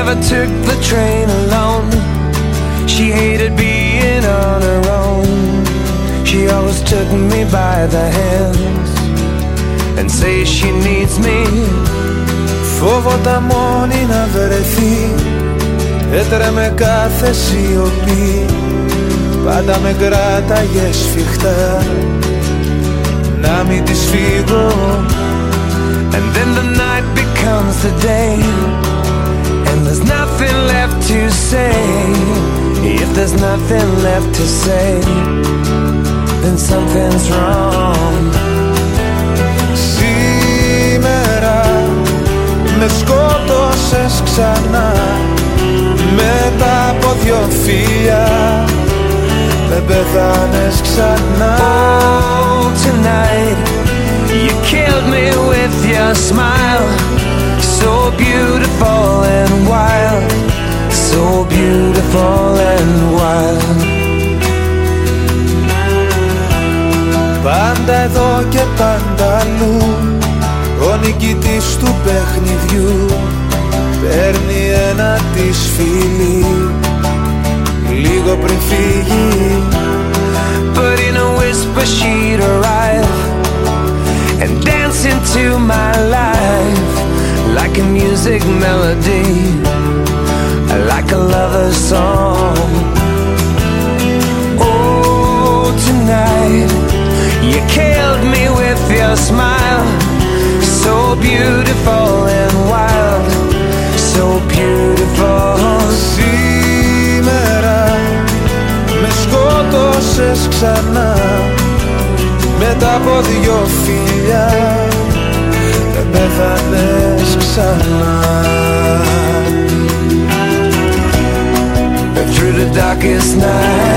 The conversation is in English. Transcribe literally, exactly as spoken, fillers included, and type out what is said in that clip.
never took the train alone. She hated being on her own. She always took me by the hands and say she needs me. Φόβοτα μόνη να βρεθεί, έτρεμε κάθε σιωπή. Πάντα με κράταγε σφιχτά να μην της φύγω. And then the night becomes the day, and there's nothing left to say. If there's nothing left to say, then something's wrong. Σήμερα με σκότωσες ξανά, μετά από δυο φιλιά με πέθανες ξανά. Oh, tonight you killed me with your smile, so beautiful and wild, so beautiful and wild. Πάντα εδώ και πάντα αλλού, ο νικητής του παιχνιδιού παίρνει ένα της φίλι λίγο πριν φύγει. But in a whisper she'd arrive and dance into my life like a music melody, like a lover's song. Oh, tonight you killed me with your smile, so beautiful and wild, so beautiful. Σήμερα με σκότωσες ξανά, μετά από δυο φιλιά με πέθανες ξανά. Through the darkest night